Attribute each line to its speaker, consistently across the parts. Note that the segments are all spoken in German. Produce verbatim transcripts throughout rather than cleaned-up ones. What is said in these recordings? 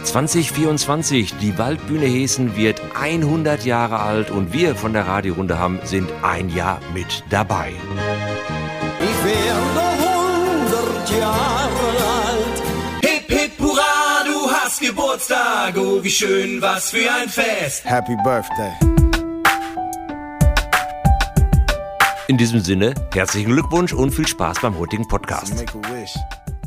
Speaker 1: zwanzig vierundzwanzig, die Waldbühne Heeßen wird hundert Jahre alt und wir von der Radiorunde Hamm sind ein Jahr mit dabei.
Speaker 2: Ich werde hundert Jahre alt.
Speaker 3: Hip, hip, hurra, du hast Geburtstag, oh wie schön, was für ein Fest.
Speaker 2: Happy Birthday.
Speaker 1: In diesem Sinne, herzlichen Glückwunsch und viel Spaß beim heutigen Podcast.
Speaker 2: Make a wish.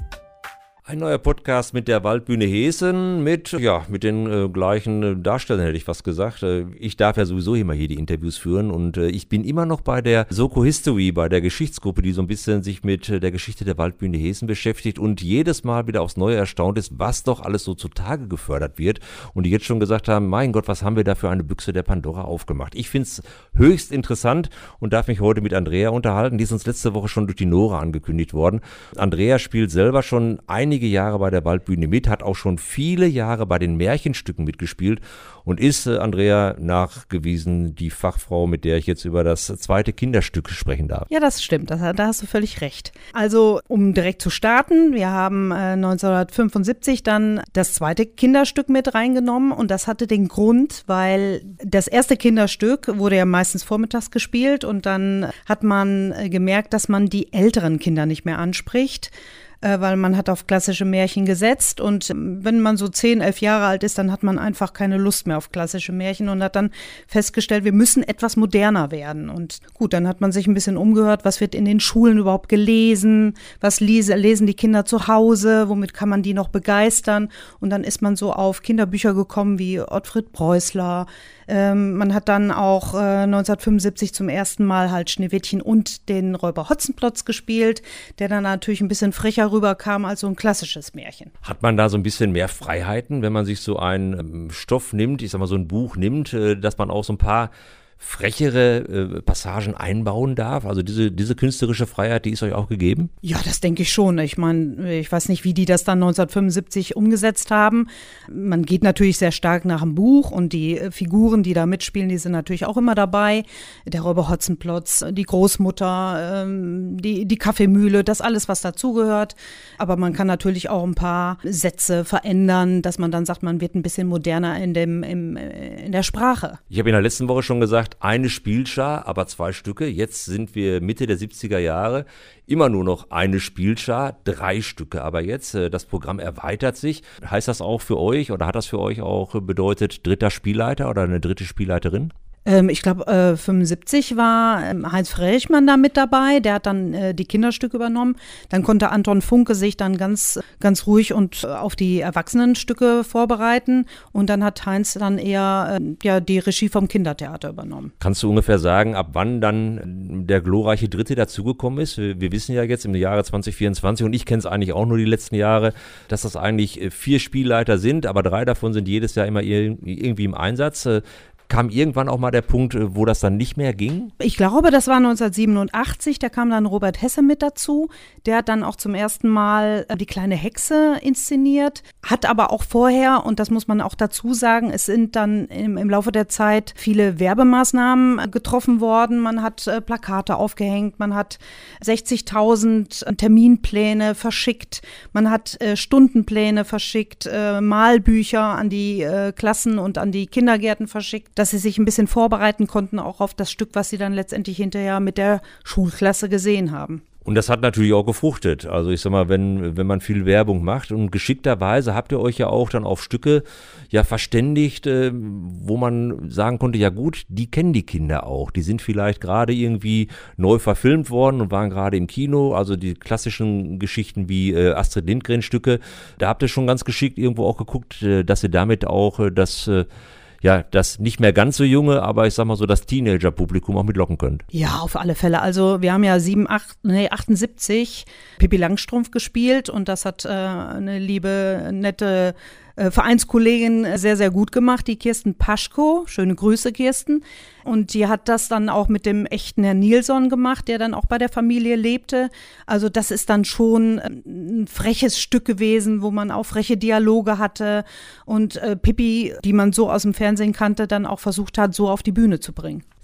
Speaker 1: Ein neuer Podcast mit der Waldbühne Heeßen, mit, ja, mit den äh, gleichen äh, Darstellern, hätte ich fast gesagt. Äh, ich darf ja sowieso immer hier die Interviews führen und äh, ich bin immer noch bei der Soko History, bei der Geschichtsgruppe, die so ein bisschen sich mit äh, der Geschichte der Waldbühne Heeßen beschäftigt und jedes Mal wieder aufs Neue erstaunt ist, was doch alles so zutage gefördert wird und die jetzt schon gesagt haben, mein Gott, was haben wir da für eine Büchse der Pandora aufgemacht. Ich finde es höchst interessant und darf mich heute mit Andrea unterhalten, die ist uns letzte Woche schon durch die Nora angekündigt worden. Andrea spielt selber schon einige Jahre bei der Waldbühne mit, hat auch schon viele Jahre bei den Märchenstücken mitgespielt und ist, äh, Andrea, nachgewiesen die Fachfrau, mit der ich jetzt über das zweite Kinderstück sprechen darf.
Speaker 4: Ja, das stimmt, das, da hast du völlig recht. Also, um direkt zu starten, wir haben äh, neunzehnhundertfünfundsiebzig dann das zweite Kinderstück mit reingenommen und das hatte den Grund, weil das erste Kinderstück wurde ja meistens vormittags gespielt und dann hat man äh, gemerkt, dass man die älteren Kinder nicht mehr anspricht, weil man hat auf klassische Märchen gesetzt und wenn man so zehn, elf Jahre alt ist, dann hat man einfach keine Lust mehr auf klassische Märchen und hat dann festgestellt, wir müssen etwas moderner werden. Und gut, dann hat man sich ein bisschen umgehört, was wird in den Schulen überhaupt gelesen, was lesen die Kinder zu Hause, womit kann man die noch begeistern und dann ist man so auf Kinderbücher gekommen wie Ottfried Preußler. Ähm, man hat dann auch äh, neunzehnhundertfünfundsiebzig zum ersten Mal halt Schneewittchen und den Räuber Hotzenplotz gespielt, der dann natürlich ein bisschen frecher rüberkam als so ein klassisches Märchen.
Speaker 1: Hat man da so ein bisschen mehr Freiheiten, wenn man sich so einen ähm, Stoff nimmt, ich sag mal so ein Buch nimmt, äh, dass man auch so ein paar frechere äh, Passagen einbauen darf? Also diese, diese künstlerische Freiheit, die ist euch auch gegeben?
Speaker 4: Ja, das denke ich schon. Ich meine, ich weiß nicht, wie die das dann neunzehnhundertfünfundsiebzig umgesetzt haben. Man geht natürlich sehr stark nach dem Buch und die äh, Figuren, die da mitspielen, die sind natürlich auch immer dabei. Der Räuber Hotzenplotz, die Großmutter, ähm, die, die Kaffeemühle, das alles, was dazugehört. Aber man kann natürlich auch ein paar Sätze verändern, dass man dann sagt, man wird ein bisschen moderner in, dem, im, in der Sprache.
Speaker 1: Ich habe in der letzten Woche schon gesagt, eine Spielschar, aber zwei Stücke. Jetzt sind wir Mitte der siebziger Jahre, immer nur noch eine Spielschar, drei Stücke. Aber jetzt, das Programm erweitert sich. Heißt das auch für euch oder hat das für euch auch bedeutet dritter Spielleiter oder eine dritte Spielleiterin?
Speaker 4: Ich glaube, äh, fünfundsiebzig war ähm, Heinz Frerichmann da mit dabei, der hat dann äh, die Kinderstücke übernommen. Dann konnte Anton Funke sich dann ganz, ganz ruhig und äh, auf die Erwachsenenstücke vorbereiten und dann hat Heinz dann eher äh, ja, die Regie vom Kindertheater übernommen.
Speaker 1: Kannst du ungefähr sagen, ab wann dann der glorreiche Dritte dazugekommen ist? Wir, wir wissen ja jetzt im Jahre zwanzig vierundzwanzig und ich kenne es eigentlich auch nur die letzten Jahre, dass das eigentlich vier Spielleiter sind, aber drei davon sind jedes Jahr immer irgendwie im Einsatz. Kam irgendwann auch mal der Punkt, wo das dann nicht mehr ging?
Speaker 4: Ich glaube, das war neunzehnhundertsiebenundachtzig, da kam dann Robert Hesse mit dazu. Der hat dann auch zum ersten Mal die kleine Hexe inszeniert, hat aber auch vorher, und das muss man auch dazu sagen, es sind dann im, im Laufe der Zeit viele Werbemaßnahmen getroffen worden. Man hat äh, Plakate aufgehängt, man hat sechzigtausend Terminpläne verschickt, man hat äh, Stundenpläne verschickt, äh, Malbücher an die äh, Klassen und an die Kindergärten verschickt, dass sie sich ein bisschen vorbereiten konnten, auch auf das Stück, was sie dann letztendlich hinterher mit der Schulklasse gesehen haben.
Speaker 1: Und das hat natürlich auch gefruchtet. Also ich sag mal, wenn, wenn man viel Werbung macht und geschickterweise habt ihr euch ja auch dann auf Stücke ja verständigt, äh, wo man sagen konnte, ja gut, die kennen die Kinder auch. Die sind vielleicht gerade irgendwie neu verfilmt worden und waren gerade im Kino. Also die klassischen Geschichten wie äh, Astrid Lindgren Stücke, da habt ihr schon ganz geschickt irgendwo auch geguckt, äh, dass ihr damit auch äh, das äh, ja, das nicht mehr ganz so junge, aber ich sag mal so das Teenager-Publikum auch mitlocken könnt.
Speaker 4: Ja, auf alle Fälle. Also wir haben ja sieben, acht, nee, achtundsiebzig Pippi Langstrumpf gespielt und das hat äh, eine liebe, nette äh, Vereinskollegin sehr, sehr gut gemacht, die Kirsten Paschko. Schöne Grüße, Kirsten. Und die hat das dann auch mit dem echten Herrn Nilsson gemacht, der dann auch bei der Familie lebte. Also das ist dann schon ein freches Stück gewesen, wo man auch freche Dialoge hatte und äh, Pippi, die man so aus dem Fernsehen kannte, dann auch versucht hat, so auf die Bühne zu bringen.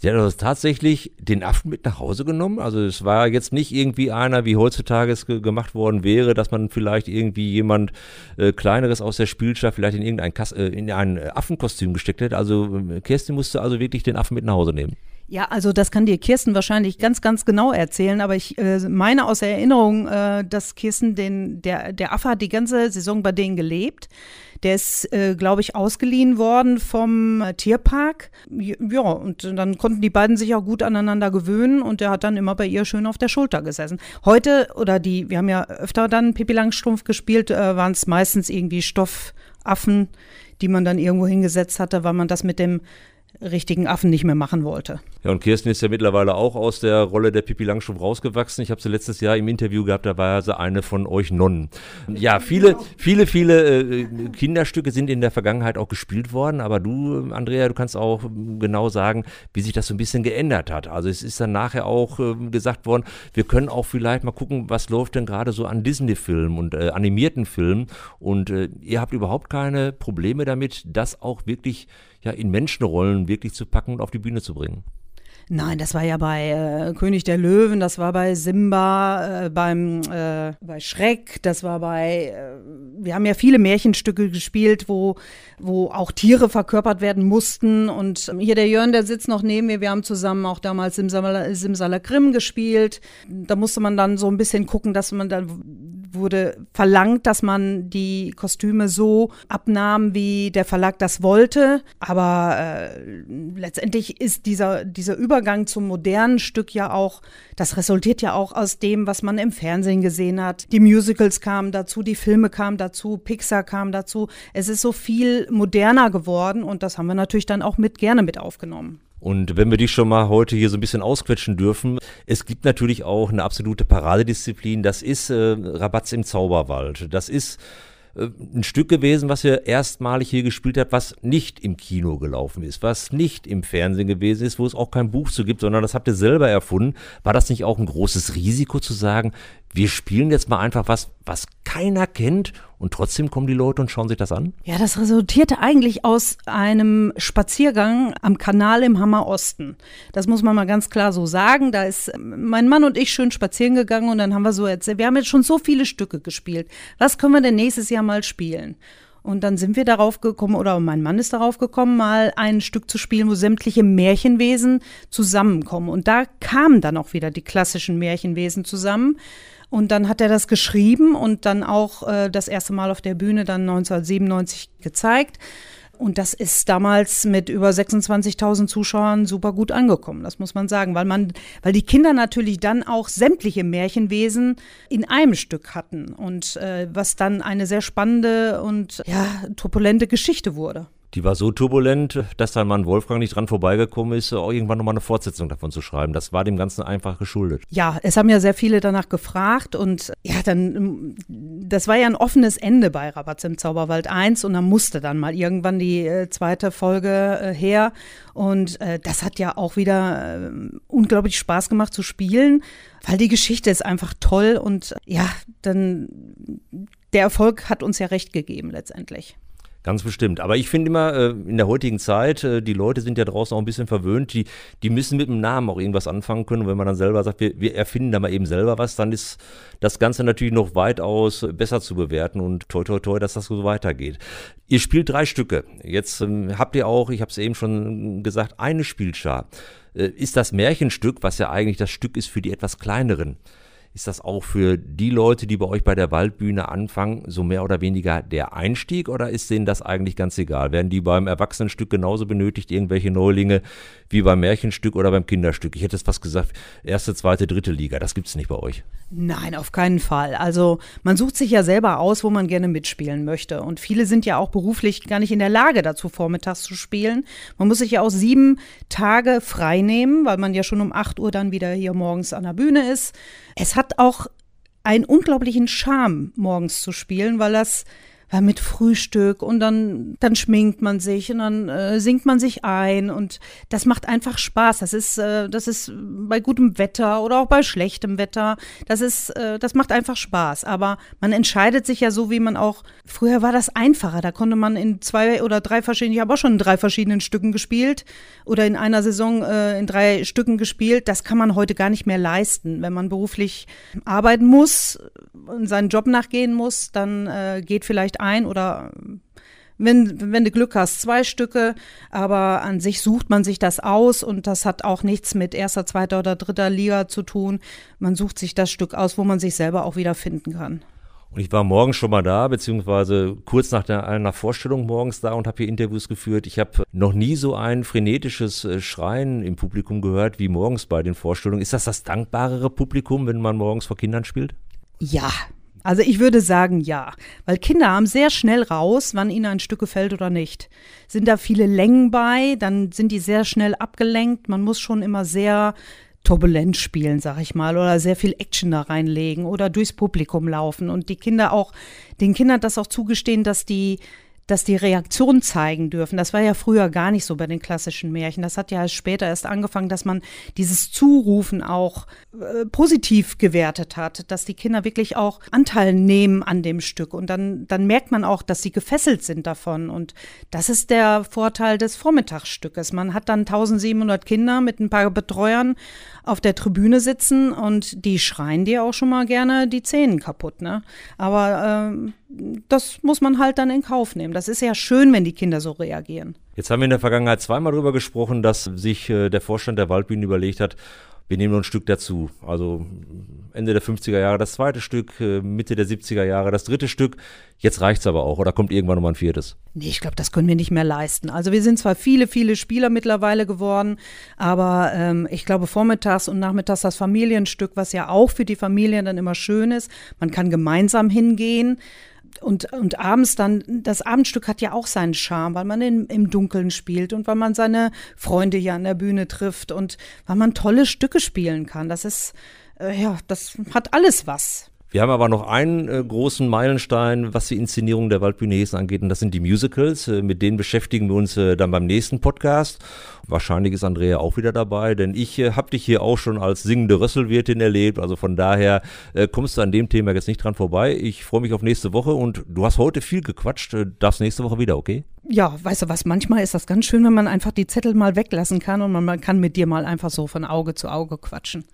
Speaker 1: Sie hat also tatsächlich den Affen mit nach Hause genommen. Also es war jetzt nicht irgendwie einer, wie heutzutage es ge- gemacht worden wäre, dass man vielleicht irgendwie jemand äh, Kleineres aus der Spielstadt vielleicht in irgendein Kas- äh, in ein Affenkostüm gesteckt hätte. Also äh, Kerstin musste also wirklich den Affen mit nach Hause nehmen.
Speaker 4: Ja, also das kann dir Kirsten wahrscheinlich ganz, ganz genau erzählen, aber ich äh, meine aus der Erinnerung, äh, dass Kirsten den, der, der Affe hat die ganze Saison bei denen gelebt. Der ist, äh, glaube ich, ausgeliehen worden vom äh, Tierpark. Ja, und dann konnten die beiden sich auch gut aneinander gewöhnen und der hat dann immer bei ihr schön auf der Schulter gesessen. Heute, oder die, wir haben ja öfter dann Pippi Langstrumpf gespielt, äh, waren es meistens irgendwie Stoffaffen, die man dann irgendwo hingesetzt hatte, weil man das mit dem richtigen Affen nicht mehr machen wollte.
Speaker 1: Ja, und Kirsten ist ja mittlerweile auch aus der Rolle der Pippi Langstrumpf rausgewachsen. Ich habe sie letztes Jahr im Interview gehabt, da war sie eine von euch Nonnen. Ja, viele, viele, viele äh, Kinderstücke sind in der Vergangenheit auch gespielt worden, aber du, Andrea, du kannst auch genau sagen, wie sich das so ein bisschen geändert hat. Also es ist dann nachher auch äh, gesagt worden, wir können auch vielleicht mal gucken, was läuft denn gerade so an Disney-Filmen und äh, animierten Filmen und äh, ihr habt überhaupt keine Probleme damit, das auch wirklich ja in Menschenrollen wirklich zu packen und auf die Bühne zu bringen.
Speaker 4: Nein, das war ja bei äh, König der Löwen, das war bei Simba, äh, beim äh, bei Schreck, das war bei, äh, wir haben ja viele Märchenstücke gespielt, wo wo auch Tiere verkörpert werden mussten und hier der Jörn, der sitzt noch neben mir, wir haben zusammen auch damals Simsala- Simsalakrim gespielt. Da musste man dann so ein bisschen gucken, dass man dann wurde verlangt, dass man die Kostüme so abnahm, wie der Verlag das wollte. Aber äh, letztendlich ist dieser, dieser Übergang zum modernen Stück ja auch, das resultiert ja auch aus dem, was man im Fernsehen gesehen hat. Die Musicals kamen dazu, die Filme kamen dazu, Pixar kam dazu. Es ist so viel moderner geworden und das haben wir natürlich dann auch mit gerne mit aufgenommen.
Speaker 1: Und wenn wir dich schon mal heute hier so ein bisschen ausquetschen dürfen, es gibt natürlich auch eine absolute Paradedisziplin, das ist äh, Rabatz im Zauberwald. Das ist äh, ein Stück gewesen, was ihr erstmalig hier gespielt habt, was nicht im Kino gelaufen ist, was nicht im Fernsehen gewesen ist, wo es auch kein Buch zu gibt, sondern das habt ihr selber erfunden. War das nicht auch ein großes Risiko zu sagen, wir spielen jetzt mal einfach was, was keiner kennt und trotzdem kommen die Leute und schauen sich das an?
Speaker 4: Ja, das resultierte eigentlich aus einem Spaziergang am Kanal im Hammer Osten. Das muss man mal ganz klar so sagen. Da ist mein Mann und ich schön spazieren gegangen und dann haben wir so erzählt, wir haben jetzt schon so viele Stücke gespielt. Was können wir denn nächstes Jahr mal spielen? Und dann sind wir darauf gekommen, oder mein Mann ist darauf gekommen, mal ein Stück zu spielen, wo sämtliche Märchenwesen zusammenkommen. Und da kamen dann auch wieder die klassischen Märchenwesen zusammen. Und dann hat er das geschrieben und dann auch äh, das erste Mal auf der Bühne dann neunzehnhundertsiebenundneunzig gezeigt. Und das ist damals mit über sechsundzwanzigtausend Zuschauern super gut angekommen, das muss man sagen, weil man, weil die Kinder natürlich dann auch sämtliche Märchenwesen in einem Stück hatten und äh, was dann eine sehr spannende und ja, turbulente Geschichte wurde.
Speaker 1: Die war so turbulent, dass dann Mann Wolfgang nicht dran vorbeigekommen ist, auch irgendwann nochmal eine Fortsetzung davon zu schreiben. Das war dem Ganzen einfach geschuldet.
Speaker 4: Ja, es haben ja sehr viele danach gefragt und ja, dann, das war ja ein offenes Ende bei Rabatz im Zauberwald eins und dann musste dann mal irgendwann die äh, zweite Folge äh, her und äh, das hat ja auch wieder äh, unglaublich Spaß gemacht zu spielen, weil die Geschichte ist einfach toll und ja, dann der Erfolg hat uns ja recht gegeben letztendlich.
Speaker 1: Ganz bestimmt. Aber ich finde immer, äh, in der heutigen Zeit, äh, die Leute sind ja draußen auch ein bisschen verwöhnt, die, die müssen mit dem Namen auch irgendwas anfangen können. Und wenn man dann selber sagt, wir, wir erfinden da mal eben selber was, dann ist das Ganze natürlich noch weitaus besser zu bewerten und toi toi toi, dass das so weitergeht. Ihr spielt drei Stücke. Jetzt ähm, habt ihr auch, ich habe es eben schon gesagt, eine Spielschar. Äh, ist das Märchenstück, was ja eigentlich das Stück ist für die etwas kleineren, ist das auch für die Leute, die bei euch bei der Waldbühne anfangen, so mehr oder weniger der Einstieg oder ist denen das eigentlich ganz egal? Werden die beim Erwachsenenstück genauso benötigt, irgendwelche Neulinge, wie beim Märchenstück oder beim Kinderstück? Ich hätte jetzt fast gesagt, erste, zweite, dritte Liga, das gibt's nicht bei euch.
Speaker 4: Nein, auf keinen Fall. Also man sucht sich ja selber aus, wo man gerne mitspielen möchte. Und viele sind ja auch beruflich gar nicht in der Lage dazu, vormittags zu spielen. Man muss sich ja auch sieben Tage frei nehmen, weil man ja schon um acht Uhr dann wieder hier morgens an der Bühne ist. Es hat auch einen unglaublichen Charme, morgens zu spielen, weil das äh, mit Frühstück und dann, dann schminkt man sich und dann äh, singt man sich ein und das macht einfach Spaß. Das ist, äh, das ist bei gutem Wetter oder auch bei schlechtem Wetter. Das ist, äh, das macht einfach Spaß. Aber man entscheidet sich ja so, wie man auch, früher war das einfacher. Da konnte man in zwei oder drei verschiedenen, ich habe auch schon in drei verschiedenen Stücken gespielt oder in einer Saison äh, in drei Stücken gespielt. Das kann man heute gar nicht mehr leisten. Wenn man beruflich arbeiten muss und seinen Job nachgehen muss, dann äh, geht vielleicht ein oder wenn, wenn du Glück hast, zwei Stücke, aber an sich sucht man sich das aus und das hat auch nichts mit erster, zweiter oder dritter Liga zu tun. Man sucht sich das Stück aus, wo man sich selber auch wieder finden kann.
Speaker 1: Und ich war morgens schon mal da, beziehungsweise kurz nach der, einer Vorstellung morgens da und habe hier Interviews geführt. Ich habe noch nie so ein frenetisches Schreien im Publikum gehört wie morgens bei den Vorstellungen. Ist das das dankbarere Publikum, wenn man morgens vor Kindern spielt?
Speaker 4: Ja, also ich würde sagen ja, weil Kinder haben sehr schnell raus, wann ihnen ein Stück gefällt oder nicht. Sind da viele Längen bei, dann sind die sehr schnell abgelenkt. Man muss schon immer sehr turbulent spielen, sag ich mal, oder sehr viel Action da reinlegen oder durchs Publikum laufen und die Kinder auch, den Kindern das auch zugestehen, dass die dass die Reaktion zeigen dürfen. Das war ja früher gar nicht so bei den klassischen Märchen. Das hat ja später erst angefangen, dass man dieses Zurufen auch äh, positiv gewertet hat, dass die Kinder wirklich auch Anteil nehmen an dem Stück. Und dann, dann merkt man auch, dass sie gefesselt sind davon. Und das ist der Vorteil des Vormittagsstückes. Man hat dann eintausendsiebenhundert Kinder mit ein paar Betreuern auf der Tribüne sitzen und die schreien dir auch schon mal gerne die Zähne kaputt, ne? Aber ähm, das muss man halt dann in Kauf nehmen. Das ist ja schön, wenn die Kinder so reagieren.
Speaker 1: Jetzt haben wir in der Vergangenheit zweimal darüber gesprochen, dass sich äh, der Vorstand der Waldbühne überlegt hat, wir nehmen noch ein Stück dazu. Also Ende der fünfziger Jahre das zweite Stück, äh, Mitte der siebziger Jahre das dritte Stück. Jetzt reicht's aber auch oder kommt irgendwann noch mal ein viertes?
Speaker 4: Nee, ich glaube, das können wir nicht mehr leisten. Also wir sind zwar viele, viele Spieler mittlerweile geworden, aber ähm, ich glaube vormittags und nachmittags das Familienstück, was ja auch für die Familien dann immer schön ist. Man kann gemeinsam hingehen. Und, und abends dann, das Abendstück hat ja auch seinen Charme, weil man in, im Dunkeln spielt und weil man seine Freunde hier an der Bühne trifft und weil man tolle Stücke spielen kann. Das ist, äh, ja, das hat alles was.
Speaker 1: Wir haben aber noch einen äh, großen Meilenstein, was die Inszenierung der Waldbühne Hessen angeht, und das sind die Musicals. Äh, mit denen beschäftigen wir uns äh, dann beim nächsten Podcast. Wahrscheinlich ist Andrea auch wieder dabei, denn ich äh, habe dich hier auch schon als singende Rösselwirtin erlebt. Also von daher äh, kommst du an dem Thema jetzt nicht dran vorbei. Ich freue mich auf nächste Woche und du hast heute viel gequatscht. Äh, darfst nächste Woche wieder, okay?
Speaker 4: Ja, weißt du was, manchmal ist das ganz schön, wenn man einfach die Zettel mal weglassen kann und man, man kann mit dir mal einfach so von Auge zu Auge quatschen.